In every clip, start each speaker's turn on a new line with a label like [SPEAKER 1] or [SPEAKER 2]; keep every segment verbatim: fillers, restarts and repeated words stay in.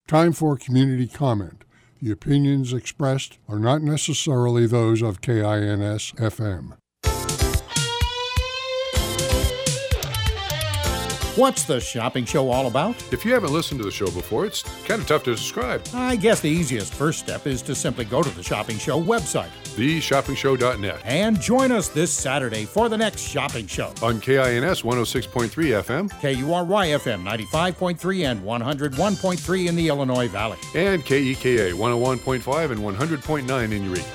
[SPEAKER 1] Time for community comment. The opinions expressed are not necessarily those of K I N S F M.
[SPEAKER 2] What's the shopping show all about?
[SPEAKER 3] If you haven't listened to the show before, it's kind of tough to describe.
[SPEAKER 2] I guess the easiest first step is to simply go to the Shopping Show website.
[SPEAKER 3] the shopping show dot net.
[SPEAKER 2] And join us this Saturday for the next shopping show.
[SPEAKER 3] On K I N S one oh six point three F M.
[SPEAKER 2] K U R Y F M ninety-five point three and one oh one point three in the Illinois Valley.
[SPEAKER 3] And K E K A one oh one point five and one hundred point nine in Eureka.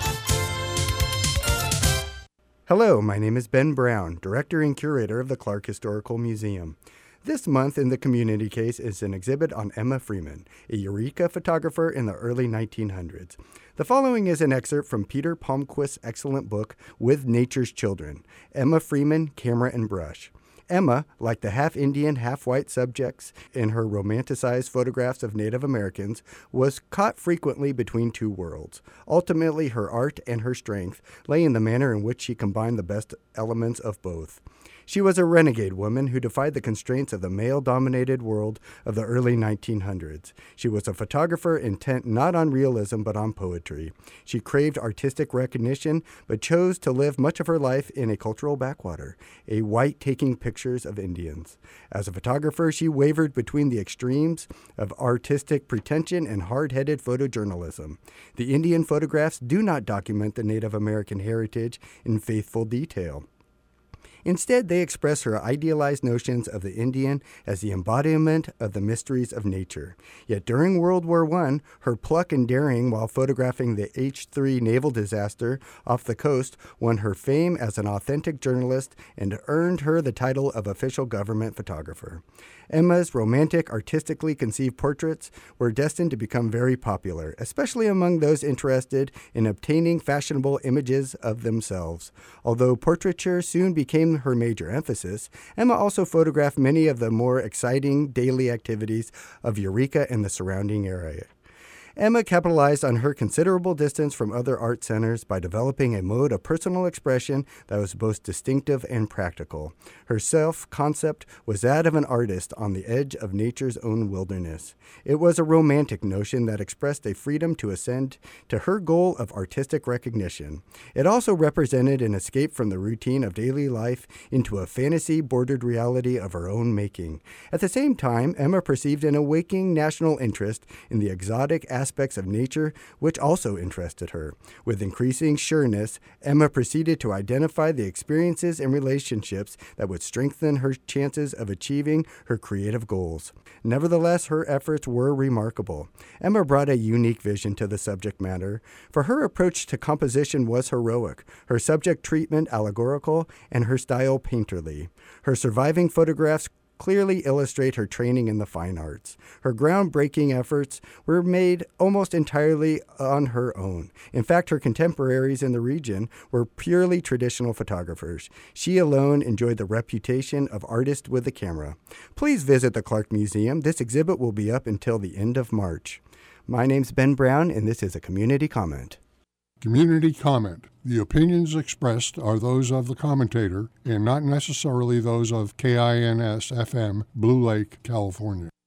[SPEAKER 4] Hello, my name is Ben Brown, Director and Curator of the Clark Historical Museum. This month in the community case is an exhibit on Emma Freeman, a Eureka photographer in the early nineteen hundreds. The following is an excerpt from Peter Palmquist's excellent book, With Nature's Children, Emma Freeman, Camera and Brush. Emma, like the half-Indian, half-white subjects in her romanticized photographs of Native Americans, was caught frequently between two worlds. Ultimately, her art and her strength lay in the manner in which she combined the best elements of both. She was a renegade woman who defied the constraints of the male-dominated world of the early nineteen hundreds. She was a photographer intent not on realism but on poetry. She craved artistic recognition but chose to live much of her life in a cultural backwater, a white taking pictures of Indians. As a photographer, she wavered between the extremes of artistic pretension and hard-headed photojournalism. The Indian photographs do not document the Native American heritage in faithful detail. Instead, they express her idealized notions of the Indian as the embodiment of the mysteries of nature. Yet during World War One, her pluck and daring while photographing the H three naval disaster off the coast won her fame as an authentic journalist and earned her the title of official government photographer. Emma's romantic, artistically conceived portraits were destined to become very popular, especially among those interested in obtaining fashionable images of themselves. Although portraiture soon became her major emphasis, Emma also photographed many of the more exciting daily activities of Eureka and the surrounding area. Emma capitalized on her considerable distance from other art centers by developing a mode of personal expression that was both distinctive and practical. Her self-concept was that of an artist on the edge of nature's own wilderness. It was a romantic notion that expressed a freedom to ascend to her goal of artistic recognition. It also represented an escape from the routine of daily life into a fantasy-bordered reality of her own making. At the same time, Emma perceived an awakening national interest in the exotic aspects aspects of nature, which also interested her. With increasing sureness, Emma proceeded to identify the experiences and relationships that would strengthen her chances of achieving her creative goals. Nevertheless, her efforts were remarkable. Emma brought a unique vision to the subject matter, for her approach to composition was heroic, her subject treatment allegorical, and her style painterly. Her surviving photographs clearly illustrate her training in the fine arts. Her groundbreaking efforts were made almost entirely on her own. In fact, her contemporaries in the region were purely traditional photographers. She alone enjoyed the reputation of artist with a camera. Please visit the Clark Museum. This exhibit will be up until the end of March. My name's Ben Brown, and this is a community comment.
[SPEAKER 1] Community comment. The opinions expressed are those of the commentator and not necessarily those of K I N S F M, Blue Lake, California.